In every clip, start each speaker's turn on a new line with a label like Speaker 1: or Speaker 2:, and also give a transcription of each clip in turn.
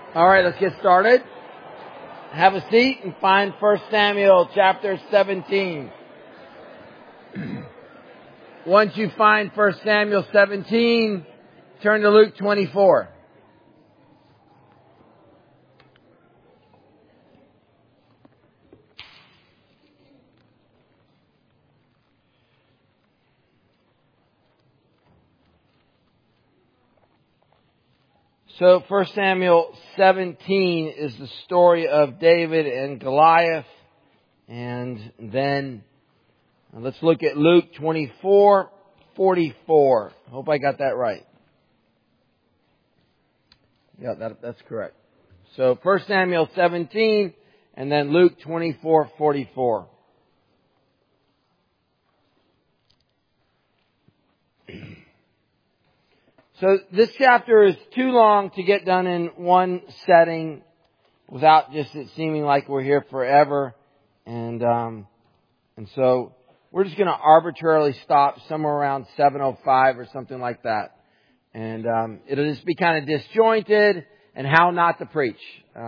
Speaker 1: All right, let's get started. Have a seat and find 1 Samuel chapter 17. Once you find 1 Samuel 17, turn to Luke 24. So 1 Samuel 17 is the story of David and Goliath. And then let's look at Luke 24:44. Hope I got that right. Yeah, that's correct. So 1 Samuel 17 and then Luke 24:44. So this chapter is too long to get done in one setting without just it seeming like we're here forever. And so we're just going to arbitrarily stop somewhere around 7:05 or something like that. And it'll just be kind of disjointed and how not to preach.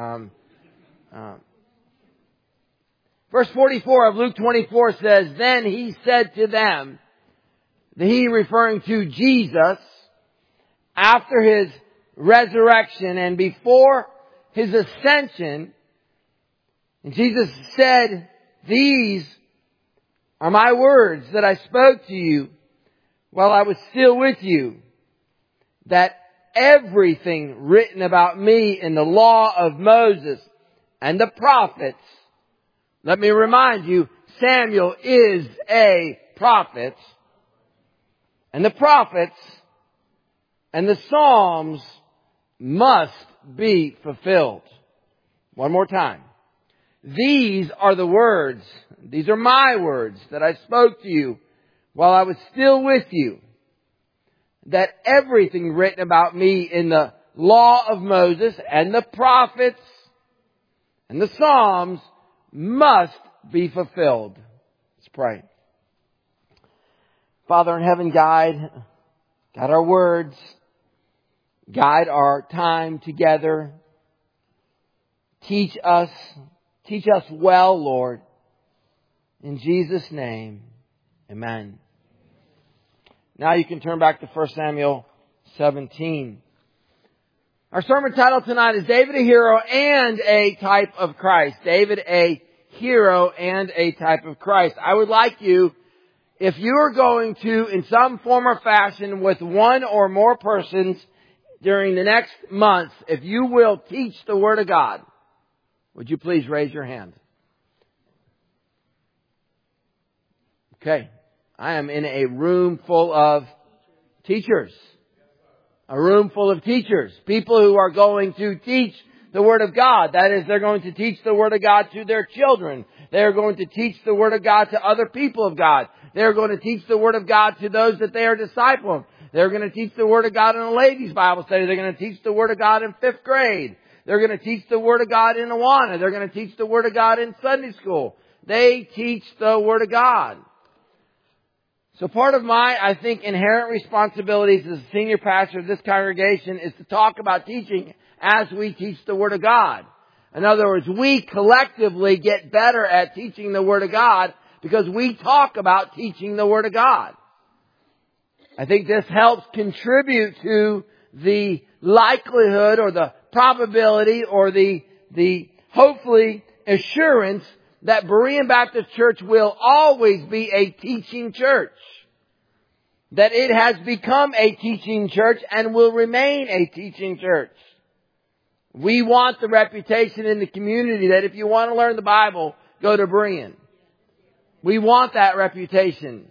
Speaker 1: Verse 44 of Luke 24 says, "Then he said to them," he referring to Jesus, after his resurrection and before his ascension, and Jesus said, "These are my words that I spoke to you while I was still with you, that everything written about me in the law of Moses and the prophets," let me remind you, Samuel is a prophet, "and the prophets and the Psalms must be fulfilled." One more time. "These are the words, these are my words that I spoke to you while I was still with you, that everything written about me in the law of Moses and the prophets and the Psalms must be fulfilled." Let's pray. Father in heaven, guide our words. Guide our time together. Teach us well, Lord. In Jesus' name, amen. Now you can turn back to 1 Samuel 17. Our sermon title tonight is David, a Hero and a Type of Christ. David, a Hero and a Type of Christ. I would like you, if you are going to, in some form or fashion, with one or more persons during the next month, if you will teach the Word of God, would you please raise your hand? Okay. I am in a room full of teachers. A room full of teachers. People who are going to teach the Word of God. That is, they're going to teach the Word of God to their children. They're going to teach the Word of God to other people of God. They're going to teach the Word of God to those that they are discipling. They're going to teach the Word of God in a ladies' Bible study. They're going to teach the Word of God in 5th grade. They're going to teach the Word of God in Awana. They're going to teach the Word of God in Sunday school. They teach the Word of God. So part of my, I think, inherent responsibilities as a senior pastor of this congregation is to talk about teaching as we teach the Word of God. In other words, we collectively get better at teaching the Word of God because we talk about teaching the Word of God. I think this helps contribute to the likelihood or the probability or the hopefully assurance that Berean Baptist Church will always be a teaching church. That it has become a teaching church and will remain a teaching church. We want the reputation in the community that if you want to learn the Bible, go to Berean. We want that reputation.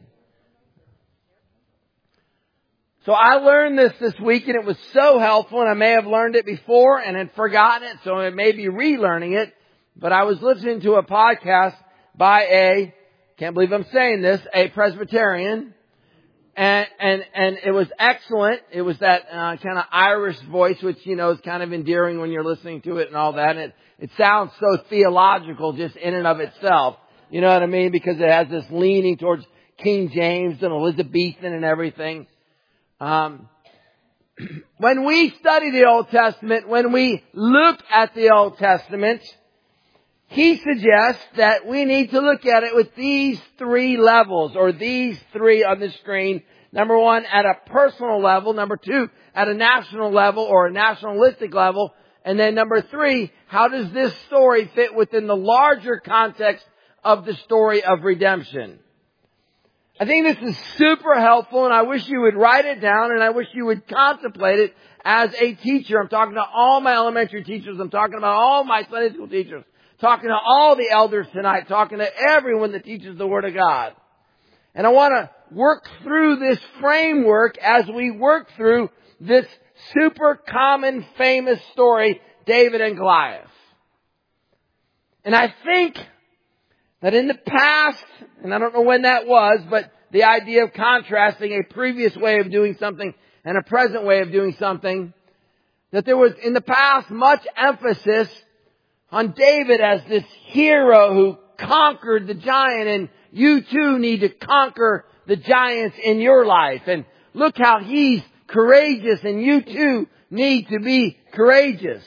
Speaker 1: So I learned this week and it was so helpful, and I may have learned it before and had forgotten it, so I may be relearning it. But I was listening to a podcast by can't believe I'm saying this, a Presbyterian. And it was excellent. It was that kind of Irish voice, which, you know, is kind of endearing when you're listening to it and all that. And it sounds so theological just in and of itself. You know what I mean? Because it has this leaning towards King James and Elizabethan and everything. when we study the Old Testament, when we look at the Old Testament, he suggests that we need to look at it with these three levels, or these three on the screen. Number one, at a personal level. Number two, at a national level or a nationalistic level. And then number three, how does this story fit within the larger context of the story of redemption? I think this is super helpful, and I wish you would write it down, and I wish you would contemplate it as a teacher. I'm talking to all my elementary teachers. I'm talking about all my Sunday school teachers. Talking to all the elders tonight. Talking to everyone that teaches the Word of God. And I want to work through this framework as we work through this super common, famous story, David and Goliath. And I think that in the past, and I don't know when that was, but the idea of contrasting a previous way of doing something and a present way of doing something, that there was in the past much emphasis on David as this hero who conquered the giant, and you too need to conquer the giants in your life. And look how he's courageous, and you too need to be courageous.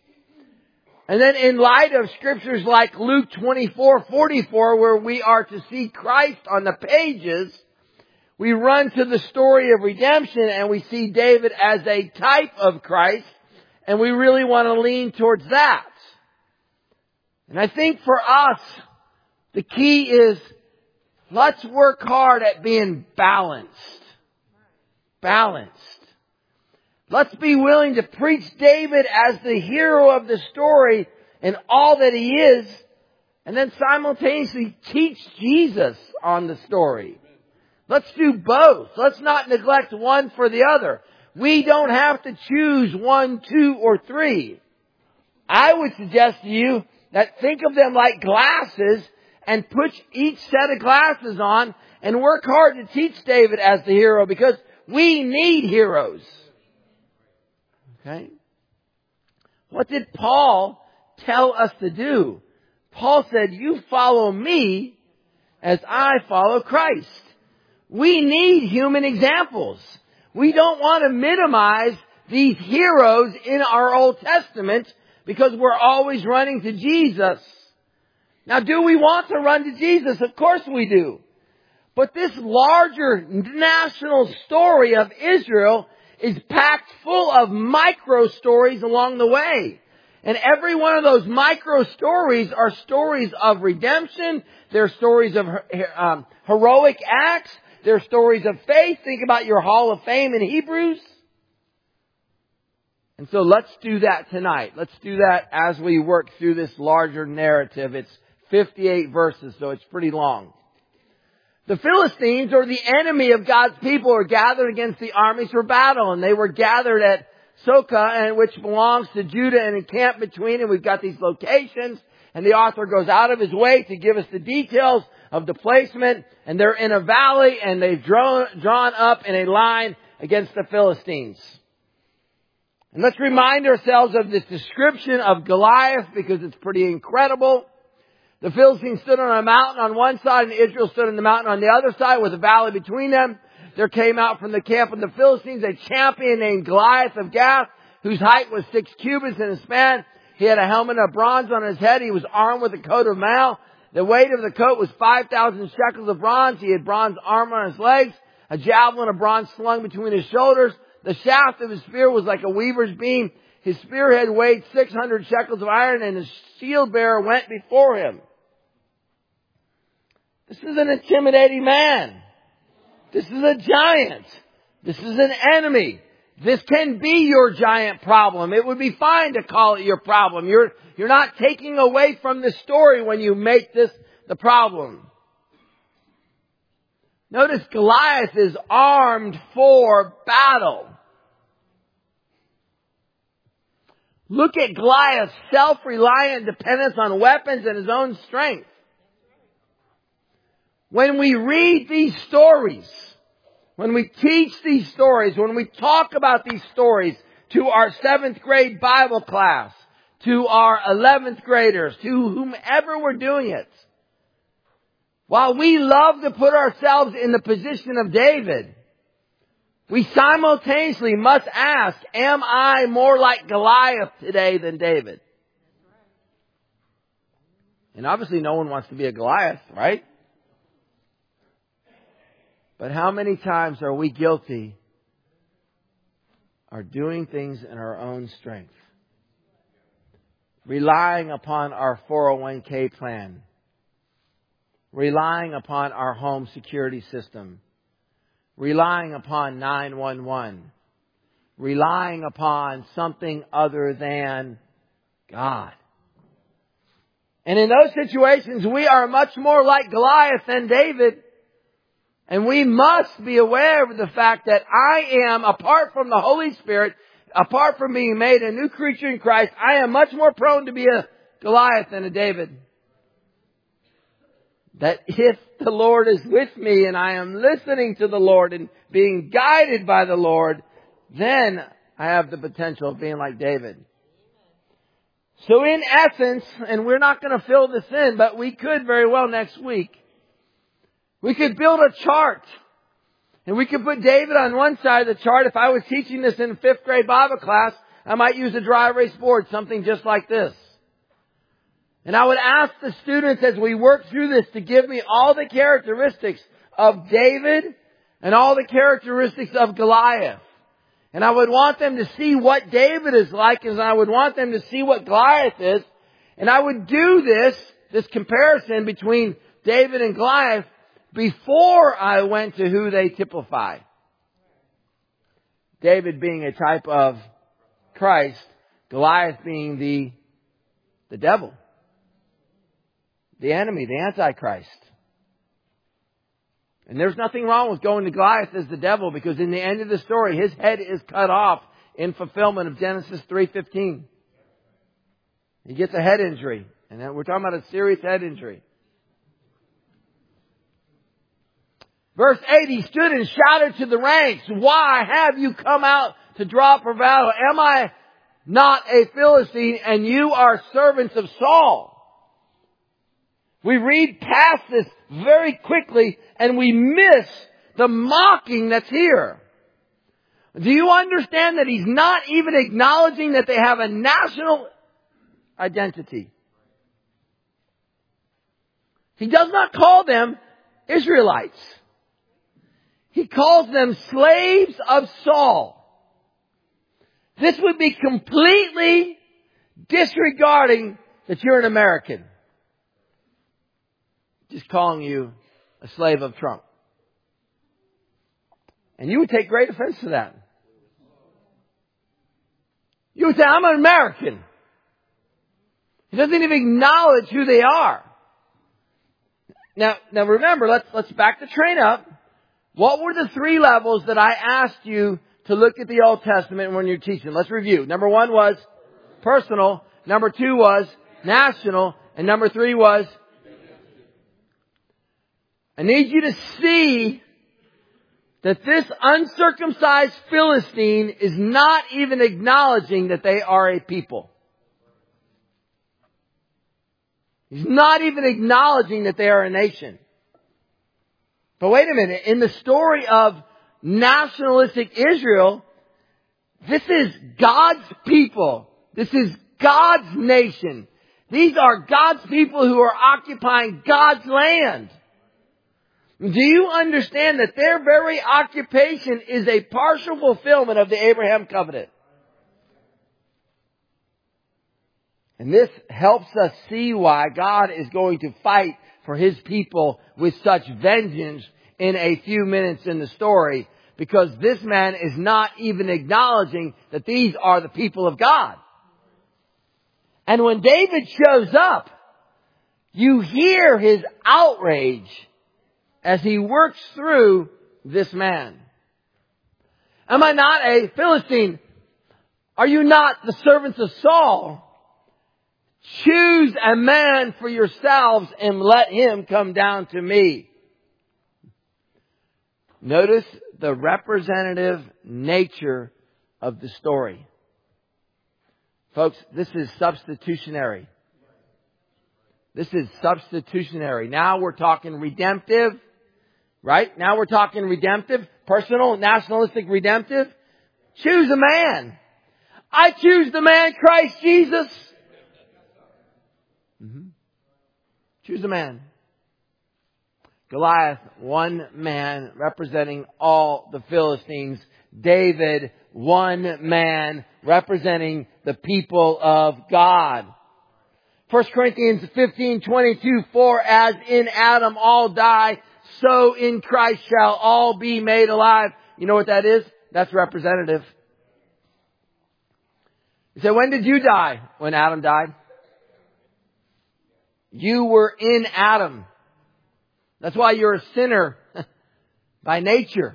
Speaker 1: And then in light of scriptures like Luke 24:44, where we are to see Christ on the pages, we run to the story of redemption and we see David as a type of Christ, and we really want to lean towards that. And I think for us, the key is let's work hard at being balanced. Balanced. Let's be willing to preach David as the hero of the story and all that he is, and then simultaneously teach Jesus on the story. Let's do both. Let's not neglect one for the other. We don't have to choose 1, 2, or 3. I would suggest to you that think of them like glasses and put each set of glasses on and work hard to teach David as the hero, because we need heroes. Okay? What did Paul tell us to do? Paul said, you follow me as I follow Christ. We need human examples. We don't want to minimize these heroes in our Old Testament because we're always running to Jesus. Now, do we want to run to Jesus? Of course we do. But this larger national story of Israel is packed full of micro stories along the way. And every one of those micro stories are stories of redemption. They're stories of heroic acts. They're stories of faith. Think about your Hall of Fame in Hebrews. And so let's do that tonight. Let's do that as we work through this larger narrative. It's 58 verses, so it's pretty long. The Philistines, or the enemy of God's people, are gathered against the armies for battle. And they were gathered at Soka, which belongs to Judah, and encamped between. And we've got these locations. And the author goes out of his way to give us the details of the placement. And they're in a valley, and they've drawn up in a line against the Philistines. And let's remind ourselves of this description of Goliath, because it's pretty incredible. The Philistines stood on a mountain on one side, and Israel stood on the mountain on the other side with a valley between them. There came out from the camp of the Philistines a champion named Goliath of Gath, whose height was 6 cubits in a span. He had a helmet of bronze on his head. He was armed with a coat of mail. The weight of the coat was 5,000 shekels of bronze. He had bronze armor on his legs, a javelin of bronze slung between his shoulders. The shaft of his spear was like a weaver's beam. His spearhead weighed 600 shekels of iron, and his shield bearer went before him. This is an intimidating man. This is a giant. This is an enemy. This can be your giant problem. It would be fine to call it your problem. You're not taking away from the story when you make this the problem. Notice Goliath is armed for battle. Look at Goliath's self-reliant dependence on weapons and his own strength. When we read these stories, when we teach these stories, when we talk about these stories to our 7th grade Bible class, to our 11th graders, to whomever we're doing it, while we love to put ourselves in the position of David, We simultaneously must ask, am I more like Goliath today than David? And obviously no one wants to be a Goliath, right? But how many times are we guilty of doing things in our own strength? Relying upon our 401k plan. Relying upon our home security system. Relying upon 911. Relying upon something other than God. And in those situations, we are much more like Goliath than David. And we must be aware of the fact that I am, apart from the Holy Spirit, apart from being made a new creature in Christ, I am much more prone to be a Goliath than a David. That if the Lord is with me and I am listening to the Lord and being guided by the Lord, then I have the potential of being like David. So in essence, and we're not going to fill this in, but we could very well next week. We could build a chart. And we could put David on one side of the chart. If I was teaching this in 5th grade Bible class, I might use a dry erase board, something just like this. And I would ask the students as we work through this to give me all the characteristics of David and all the characteristics of Goliath. And I would want them to see what David is like, and I would want them to see what Goliath is. And I would do this comparison between David and Goliath before I went to who they typify. David being a type of Christ, Goliath being the devil, the enemy, the Antichrist. And there's nothing wrong with going to Goliath as the devil, because in the end of the story, his head is cut off in fulfillment of Genesis 3:15. He gets a head injury. And we're talking about a serious head injury. Verse 8, he stood and shouted to the ranks, why have you come out to draw for battle? Am I not a Philistine, and you are servants of Saul? We read past this very quickly, and we miss the mocking that's here. Do you understand that he's not even acknowledging that they have a national identity? He does not call them Israelites. He calls them slaves of Saul. This would be completely disregarding that you're an American. Just calling you a slave of Trump. And you would take great offense to that. You would say, I'm an American. He doesn't even acknowledge who they are. Now remember, let's back the train up. What were the 3 levels that I asked you to look at the Old Testament when you're teaching? Let's review. Number 1 was personal. Number 2 was national. And number 3 was, I need you to see that this uncircumcised Philistine is not even acknowledging that they are a people. He's not even acknowledging that they are a nation. But wait a minute, in the story of nationalistic Israel, this is God's people. This is God's nation. These are God's people who are occupying God's land. Do you understand that their very occupation is a partial fulfillment of the Abraham covenant? And this helps us see why God is going to fight for His people with such vengeance in a few minutes in the story. Because this man is not even acknowledging that these are the people of God. And when David shows up, you hear his outrage as he works through this man. Am I not a Philistine? Are you not the servants of Saul? Choose a man for yourselves and let him come down to me. Notice the representative nature of the story. Folks, this is substitutionary. This is substitutionary. Now we're talking redemptive. Right? Now we're talking redemptive, personal, nationalistic, redemptive. Choose a man. I choose the man Christ Jesus. Choose a man. Goliath, one man representing all the Philistines. David, one man representing the people of God. 1 Corinthians 15:22, for as in Adam all die, so in Christ shall all be made alive. You know what that is? That's representative. You say, when did you die? When Adam died. You were in Adam. That's why you're a sinner by nature.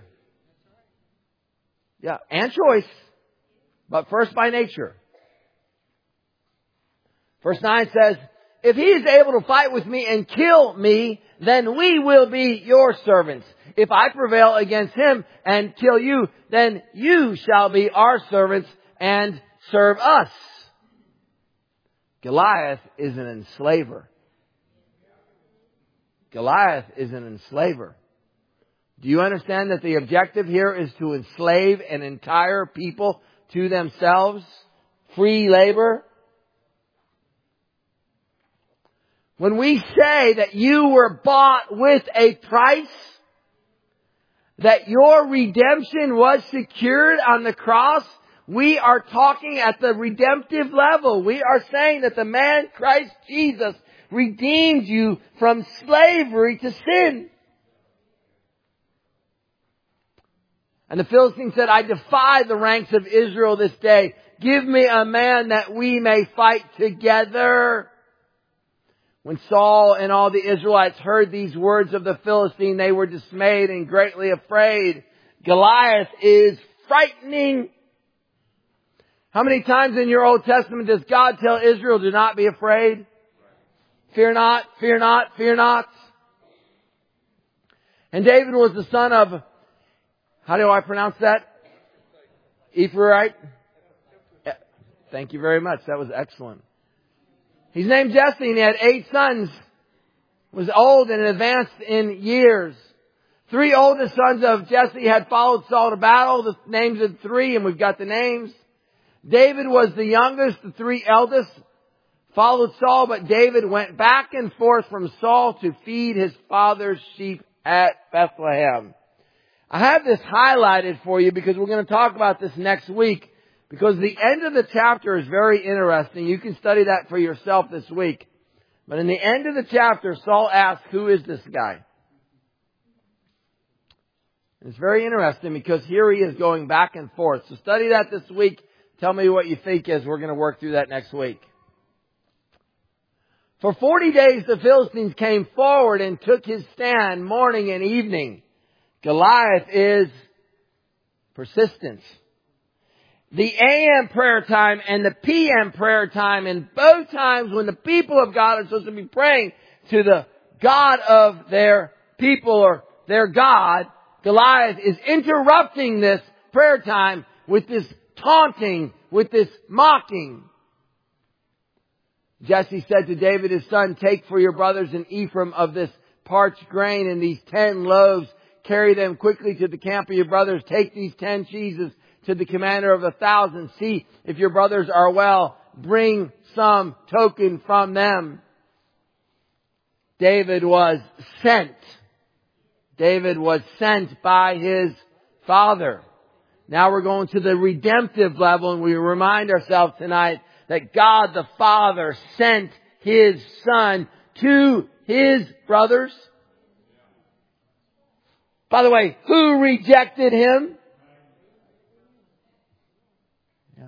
Speaker 1: Yeah, and choice. But first by nature. Verse 9 says, if he is able to fight with me and kill me, then we will be your servants. If I prevail against him and kill you, then you shall be our servants and serve us. Goliath is an enslaver. Goliath is an enslaver. Do you understand that the objective here is to enslave an entire people to themselves? Free labor? When we say that you were bought with a price, that your redemption was secured on the cross, we are talking at the redemptive level. We are saying that the man Christ Jesus redeemed you from slavery to sin. And the Philistine said, I defy the ranks of Israel this day. Give me a man that we may fight together. When Saul and all the Israelites heard these words of the Philistine, they were dismayed and greatly afraid. Goliath is frightening. How many times in your Old Testament does God tell Israel, do not be afraid? Fear not, fear not, fear not. And David was the son of, how do I pronounce that? Ephraite? Thank you very much. That was excellent. He's named Jesse and he had 8 sons. Was old and advanced in years. 3 oldest sons of Jesse had followed Saul to battle. The names of 3, and we've got the names. David was the youngest. The 3 eldest followed Saul, but David went back and forth from Saul to feed his father's sheep at Bethlehem. I have this highlighted for you because we're going to talk about this next week, because the end of the chapter is very interesting. You can study that for yourself this week. But in the end of the chapter, Saul asks, who is this guy? And it's very interesting because here he is going back and forth. So study that this week. Tell me what you think as we're going to work through that next week. For 40 days the Philistines came forward and took his stand morning and evening. Goliath is persistence. The AM prayer time and the PM prayer time, and both times when the people of God are supposed to be praying to the God of their people or their God, Goliath is interrupting this prayer time with this taunting, with this mocking. Jesse said to David his son, take for your brothers in Ephraim of this parched grain and these 10 loaves. Carry them quickly to the camp of your brothers. Take these 10 cheeses to the commander of 1,000. See if your brothers are well. Bring some token from them. David was sent. David was sent by his father. Now we're going to the redemptive level, and we remind ourselves tonight that God the Father sent His Son to His brothers. By the way, who rejected Him? Yeah.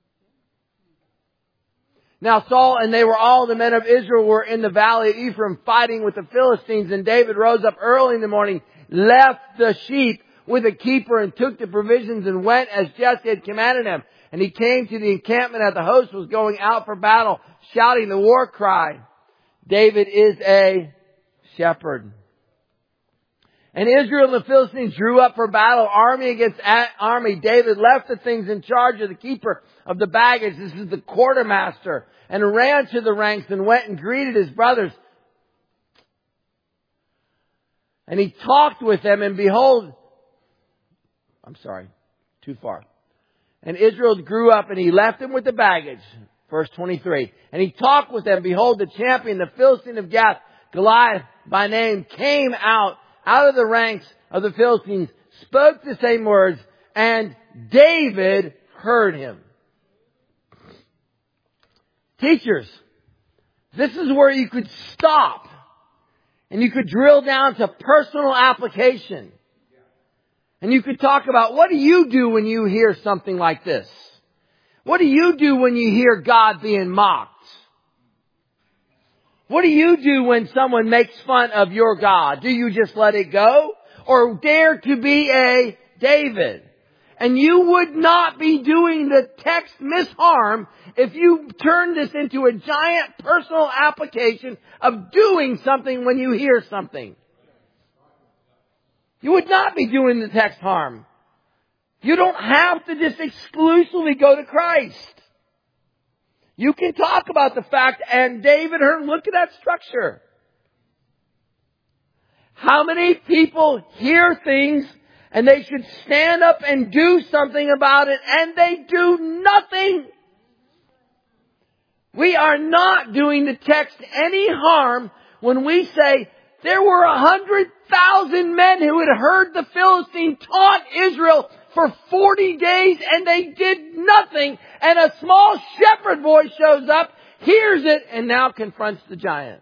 Speaker 1: Now Saul and they were all the men of Israel were in the valley of Ephraim fighting with the Philistines. And David rose up early in the morning, left the sheep with a keeper and took the provisions and went as Jesse had commanded him. And he came to the encampment as the host was going out for battle, shouting the war cry. David is a shepherd. And Israel and the Philistines drew up for battle, army against army. David left the things in charge of the keeper of the baggage. This is the quartermaster. And ran to the ranks and went and greeted his brothers. And he talked with them, and behold, too far. And Israel grew up, and he left them with the baggage. Verse 23. And he talked with them. Behold, the champion, the Philistine of Gath, Goliath by name, came out of the ranks of the Philistines, spoke the same words, and David heard him. Teachers, this is where you could stop and you could drill down to personal application. And you could talk about, what do you do when you hear something like this? What do you do when you hear God being mocked? What do you do when someone makes fun of your God? Do you just let it go? Or dare to be a David? And you would not be doing the text misharm if you turn this into a giant personal application of doing something when you hear something. You would not be doing the text harm. You don't have to just exclusively go to Christ. You can talk about the fact, and David heard, look at that structure. How many people hear things and they should stand up and do something about it, and they do nothing? We are not doing the text any harm when we say there were 100,000 men who had heard the Philistine taunt Israel for 40 days and they did nothing. And a small shepherd boy shows up, hears it, and now confronts the giant.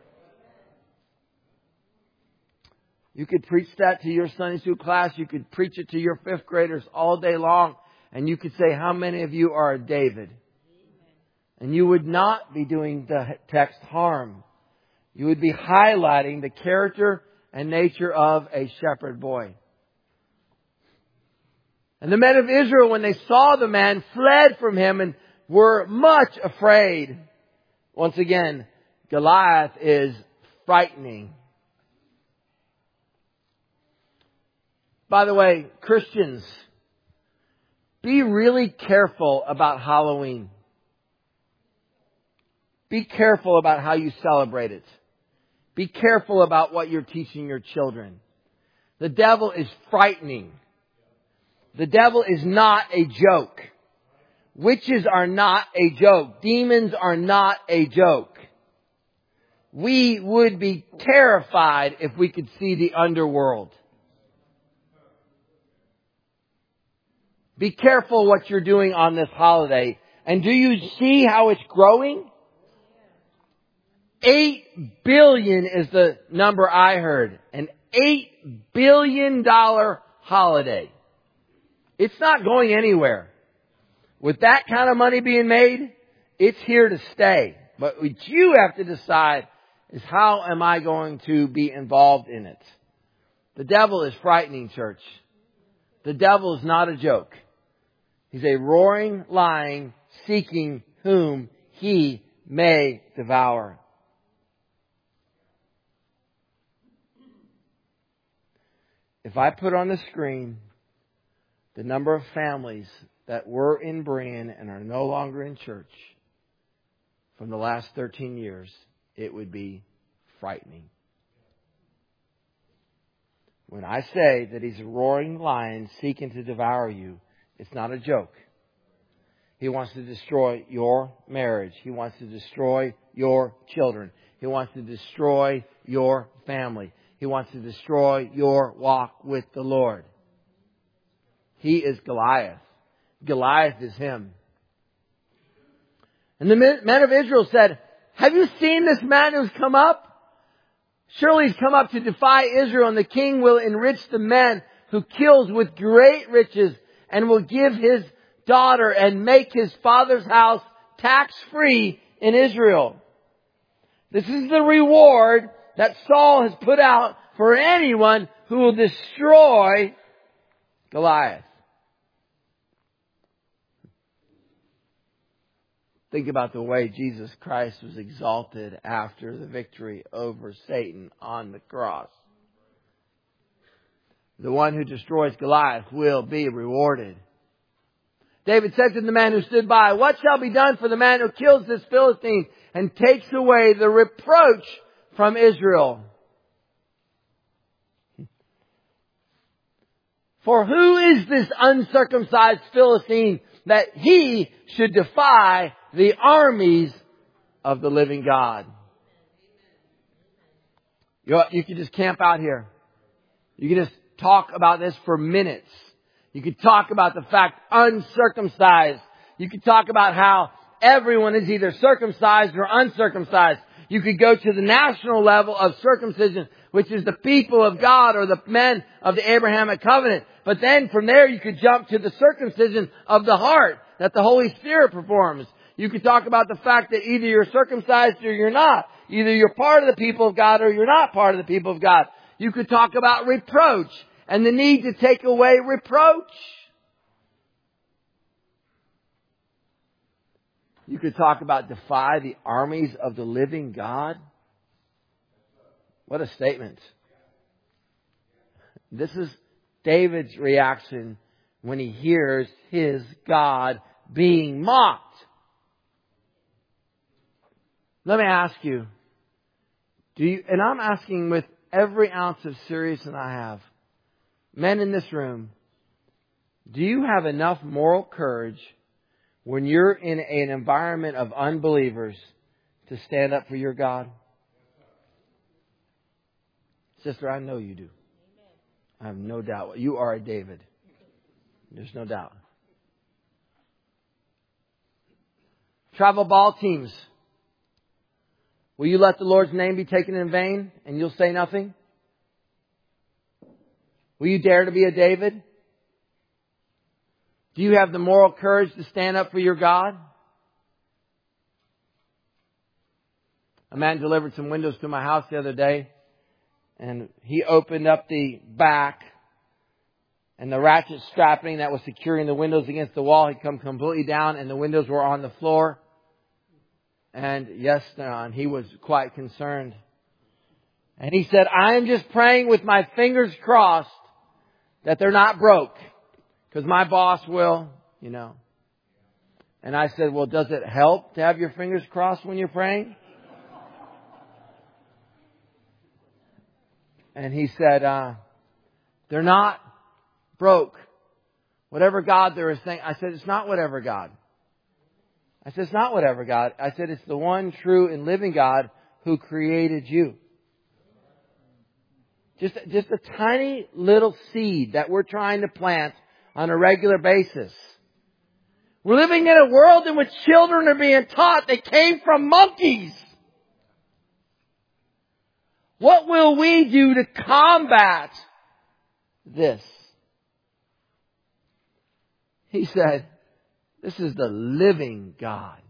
Speaker 1: You could preach that to your Sunday school class. You could preach it to your fifth graders all day long. And you could say, how many of you are a David? And you would not be doing the text harm. You would be highlighting the character and nature of a shepherd boy. And the men of Israel, when they saw the man, fled from him and were much afraid. Once again, Goliath is frightening. By the way, Christians, be really careful about Halloween. Be careful about how you celebrate it. Be careful about what you're teaching your children. The devil is frightening. The devil is not a joke. Witches are not a joke. Demons are not a joke. We would be terrified if we could see the underworld. Be careful what you're doing on this holiday. And do you see how it's growing? 8 billion is the number I heard. An $8 billion holiday. It's not going anywhere. With that kind of money being made, it's here to stay. But what you have to decide is, how am I going to be involved in it? The devil is frightening, church. The devil is not a joke. He's a roaring lion seeking whom he may devour. If I put on the screen the number of families that were in Berean and are no longer in church from the last 13 years, it would be frightening. When I say that he's a roaring lion seeking to devour you, it's not a joke. He wants to destroy your marriage. He wants to destroy your children. He wants to destroy your family. He wants to destroy your walk with the Lord. He is Goliath. Goliath is him. And the men of Israel said, have you seen this man who's come up? Surely he's come up to defy Israel, and the king will enrich the men who kills with great riches, and will give his daughter and make his father's house tax-free in Israel. This is the reward that Saul has put out for anyone who will destroy Goliath. Think about the way Jesus Christ was exalted after the victory over Satan on the cross. The one who destroys Goliath will be rewarded. David said to the man who stood by, what shall be done for the man who kills this Philistine and takes away the reproach from Israel? For who is this uncircumcised Philistine that he should defy the armies of the living God? You could just camp out here. You could just talk about this for minutes. You could talk about the fact uncircumcised. You could talk about how everyone is either circumcised or uncircumcised. You could go to the national level of circumcision, which is the people of God or the men of the Abrahamic covenant. But then from there you could jump to the circumcision of the heart that the Holy Spirit performs. You could talk about the fact that either you're circumcised or you're not. Either you're part of the people of God or you're not part of the people of God. You could talk about reproach and the need to take away reproach. You could talk about defy the armies of the living God. What a statement. This is David's reaction when he hears his God being mocked. Let me ask you, and I'm asking with every ounce of seriousness I have, men in this room, do you have enough moral courage when you're in an environment of unbelievers to stand up for your God? Sister, I know you do. I have no doubt. You are a David. There's no doubt. Travel ball teams. Will you let the Lord's name be taken in vain and you'll say nothing? Will you dare to be a David? Do you have the moral courage to stand up for your God? A man delivered some windows to my house the other day, and he opened up the back, and the ratchet strapping that was securing the windows against the wall had come completely down, and the windows were on the floor. And yes, and he was quite concerned. And he said, I am just praying with my fingers crossed that they're not broke. Because my boss will, And I said, well, does it help to have your fingers crossed when you're praying? And he said, they're not broke. Whatever God there is saying. I said, it's not whatever God. I said, it's not whatever God. I said, it's the one true and living God who created you. Just a tiny little seed that we're trying to plant on a regular basis. We're living in a world in which children are being taught they came from monkeys. What will we do to combat this? He said, this is the living God.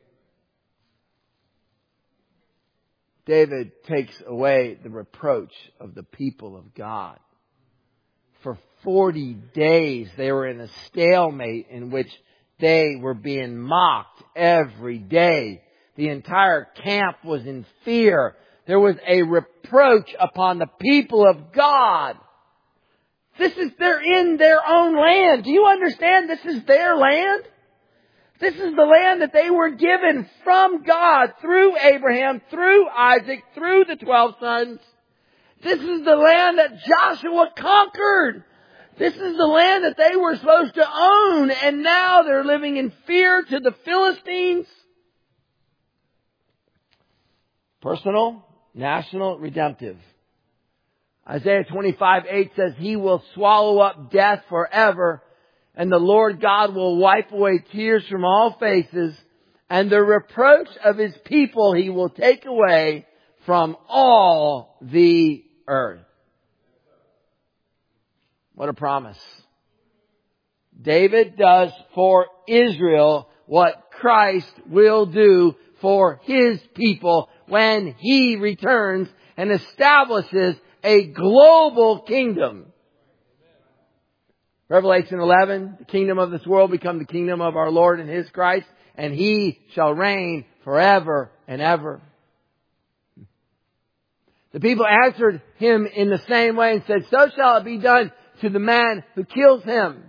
Speaker 1: David takes away the reproach of the people of God. For 40 days they were in a stalemate in which they were being mocked every day. The entire camp was in fear. There was a reproach upon the people of God. They're in their own land. Do you understand? This is their land. This is the land that they were given from God through Abraham, through Isaac, through the 12 sons. This is the land that Joshua conquered. This is the land that they were supposed to own, and now they're living in fear to the Philistines. Personal, national, redemptive. Isaiah 25:8 says, He will swallow up death forever, and the Lord God will wipe away tears from all faces, and the reproach of His people He will take away from all the earth. What a promise. David does for Israel what Christ will do for His people when He returns and establishes a global kingdom. Revelation 11, the kingdom of this world become the kingdom of our Lord and His Christ, and He shall reign forever and ever. The people answered Him in the same way and said, so shall it be done to the man who kills him.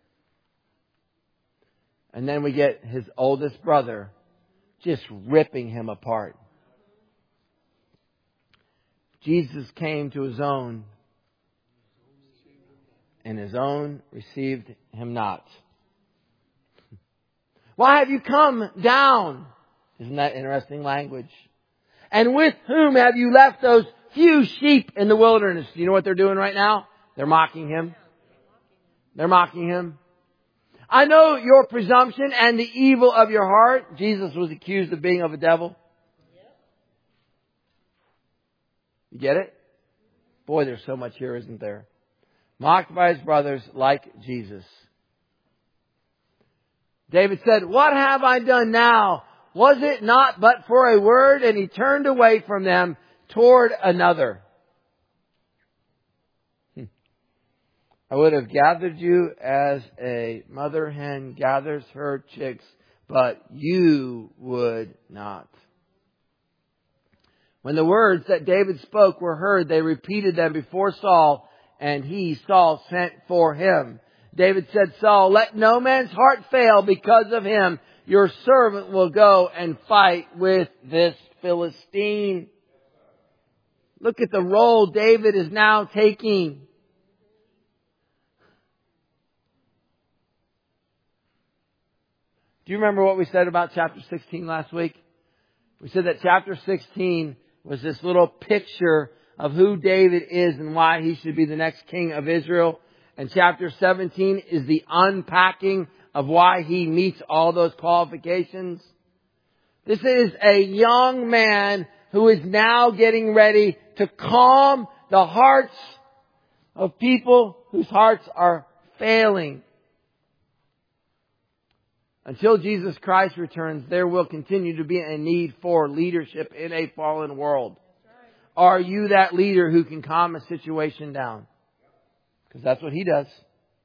Speaker 1: And then we get his oldest brother just ripping him apart. Jesus came to His own, and his own received him not. Why have you come down? Isn't that interesting language? And with whom have you left those few sheep in the wilderness? Do you know what they're doing right now? They're mocking him. They're mocking him. I know your presumption and the evil of your heart. Jesus was accused of being of a devil. You get it? Boy, there's so much here, isn't there? Mocked by his brothers like Jesus. David said, what have I done now? Was it not but for a word? And he turned away from them toward another. I would have gathered you as a mother hen gathers her chicks, but you would not. When the words that David spoke were heard, they repeated them before Saul, and he, Saul, sent for him. David said, Saul, let no man's heart fail because of him. Your servant will go and fight with this Philistine. Look at the role David is now taking. Do you remember what we said about chapter 16 last week? We said that chapter 16 was this little picture of who David is and why he should be the next king of Israel. And chapter 17 is the unpacking of why he meets all those qualifications. This is a young man who is now getting ready to calm the hearts of people whose hearts are failing. Until Jesus Christ returns, there will continue to be a need for leadership in a fallen world. Are you that leader who can calm a situation down? Because that's what he does.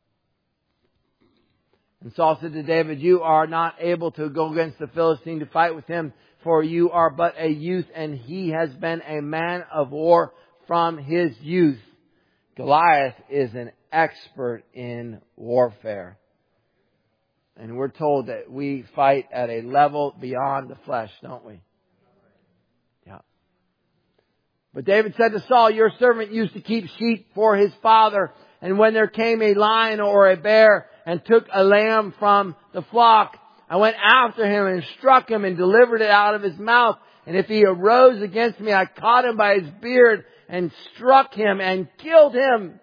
Speaker 1: And Saul said to David, you are not able to go against the Philistine to fight with him, for you are but a youth, and he has been a man of war from his youth. Goliath is an expert in warfare. And we're told that we fight at a level beyond the flesh, don't we? Yeah. But David said to Saul, your servant used to keep sheep for his father. And when there came a lion or a bear and took a lamb from the flock, I went after him and struck him and delivered it out of his mouth. And if he arose against me, I caught him by his beard and struck him and killed him.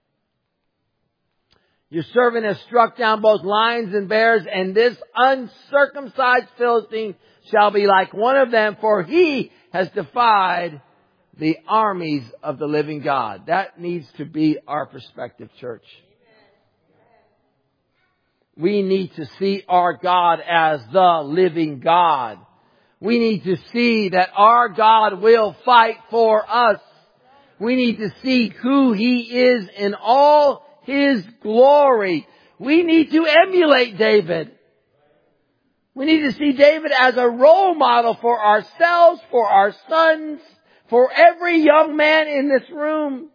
Speaker 1: Your servant has struck down both lions and bears, and this uncircumcised Philistine shall be like one of them, for he has defied the armies of the living God. That needs to be our perspective, church. We need to see our God as the living God. We need to see that our God will fight for us. We need to see who He is in all His glory. We need to emulate David. We need to see David as a role model for ourselves, for our sons, for every young man in this room.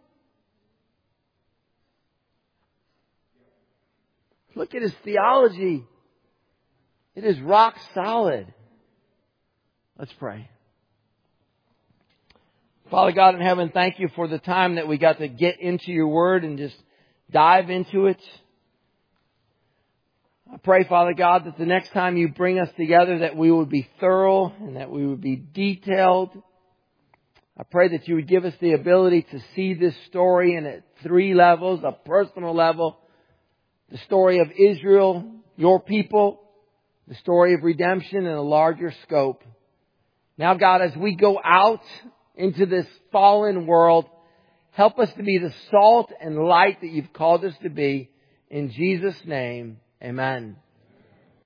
Speaker 1: Look at his theology. It is rock solid. Let's pray. Father God in heaven, thank you for the time that we got to get into your word and just dive into it. I pray, Father God, that the next time you bring us together, that we would be thorough and that we would be detailed. I pray that you would give us the ability to see this story in 3 levels, a personal level, the story of Israel, your people, the story of redemption in a larger scope. Now, God, as we go out into this fallen world, help us to be the salt and light that you've called us to be. In Jesus' name, amen.